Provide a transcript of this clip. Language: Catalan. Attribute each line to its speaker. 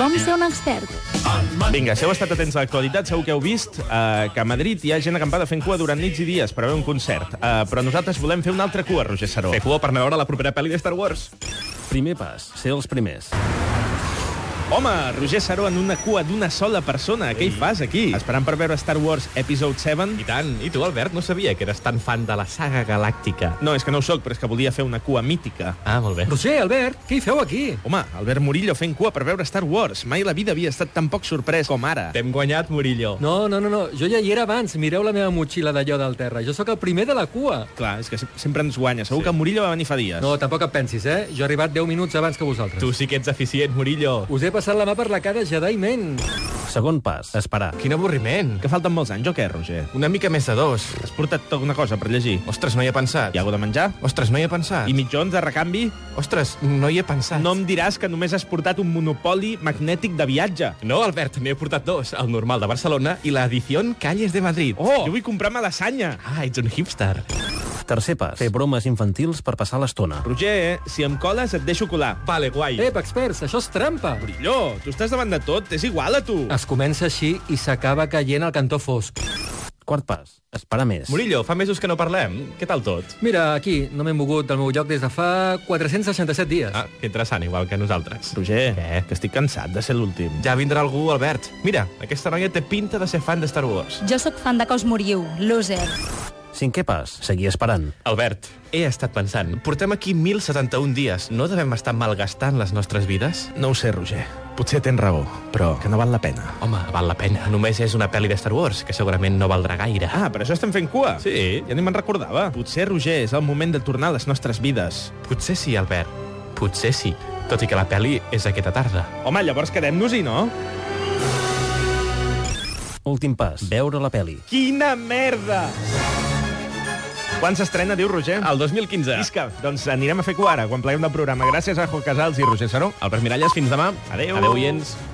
Speaker 1: Com ser un expert.
Speaker 2: Vinga, si heu estat atents a l'actualitat, segur que heu vist que a Madrid hi ha gent acampada fent cua durant nits i dies per veure un concert. Però nosaltres volem fer una altra cua, Roger Saró.
Speaker 3: Fer cua per anar a veure la propera pel·li de Star Wars.
Speaker 4: Primer pas, ser els primers.
Speaker 2: Home, Roger Saró en una cua d'una sola persona. Què hi fas aquí? Esperant per veure Star Wars Episode 7?
Speaker 3: I tant. I tu, Albert, no sabia que eres tan fan de la saga galàctica.
Speaker 2: No, és que no ho soc, però és que volia fer una cua mítica.
Speaker 3: Ah, molt bé.
Speaker 5: Roger, Albert, què hi feu aquí?
Speaker 2: Home, Albert Murillo fent cua per veure Star Wars. Mai a la vida havia estat tan poc sorprès com ara.
Speaker 3: T'hem guanyat, Murillo.
Speaker 5: No, jo ja hi era abans. Mireu la meva motxilla d'allò del terra. Jo sóc el primer de la cua.
Speaker 2: Clar, és que sempre ens guanya. Segur que Murillo va venir fa dies.
Speaker 5: No, tampoc et pensis, eh? Jo he arribat 10 minuts abans que vosaltres.
Speaker 3: Tu sí que ets eficient, Murillo.
Speaker 5: Us he passat la mà per la cara Jedi Man.
Speaker 4: Segon pas, esperar.
Speaker 3: Quin avorriment.
Speaker 2: Que falten molts anys, o què, Roger?
Speaker 3: Una mica més de 2.
Speaker 2: Has portat alguna cosa per llegir?
Speaker 3: Ostres, no hi he pensat.
Speaker 2: Hi ha alguna de menjar?
Speaker 3: Ostres, no hi he pensat.
Speaker 2: I mitjons de recanvi?
Speaker 3: Ostres, no hi he pensat.
Speaker 2: No em diràs que només has portat un monopoli magnètic de viatge.
Speaker 3: No, Albert, n'he portat 2. El normal de Barcelona i l'edició Calles de Madrid.
Speaker 2: Oh, jo vull comprar-me lasanya.
Speaker 3: Ah, ets un hipster.
Speaker 4: Tercer pas, fer bromes infantils per passar l'estona.
Speaker 2: Roger, si em coles et deixo colar.
Speaker 3: Vale, guai.
Speaker 5: Experts, això és trampa.
Speaker 2: Murillo, tu estàs davant de tot, és igual a tu.
Speaker 5: Es comença així i s'acaba caient al cantó fosc.
Speaker 4: Quart pas, esperar més.
Speaker 3: Murillo, fa mesos que no parlem. Què tal tot?
Speaker 5: Mira, aquí, no m'he mogut del meu lloc des de fa 467 dies.
Speaker 3: Ah, que interessant, igual que nosaltres.
Speaker 2: Roger, que estic cansat de ser l'últim.
Speaker 3: Ja vindrà algú, Albert. Mira, aquesta noia té pinta de ser fan de Star Wars.
Speaker 1: Jo sóc fan de que us moriu, loser.
Speaker 4: Cinquè pas, seguir esperant.
Speaker 3: Albert, he estat pensant, portem aquí 1.071 dies. No devem estar malgastant les nostres vides?
Speaker 2: No ho sé, Roger. Potser tens raó, però que no val la pena.
Speaker 3: Home, val la pena. Només és una pel·li de Star Wars, que segurament no valdrà gaire.
Speaker 2: Ah, per això estem fent cua?
Speaker 3: Sí.
Speaker 2: Ja ni me'n recordava. Potser, Roger, és el moment de tornar a les nostres vides.
Speaker 3: Potser sí, Albert. Potser sí. Tot i que la pel·li és aquesta tarda.
Speaker 2: Home, llavors quedem-nos-hi, no?
Speaker 4: Últim pas, veure la peli.
Speaker 2: Quina merda! Quan s'estrena, diu Roger?
Speaker 3: El 2015.
Speaker 2: Visca, doncs anirem a fer cua ara, quan pleguem del programa. Gràcies a Jo Casals i Roger Saró.
Speaker 3: Albert Miralles, fins demà.
Speaker 2: Adéu.
Speaker 3: Adéu, oients.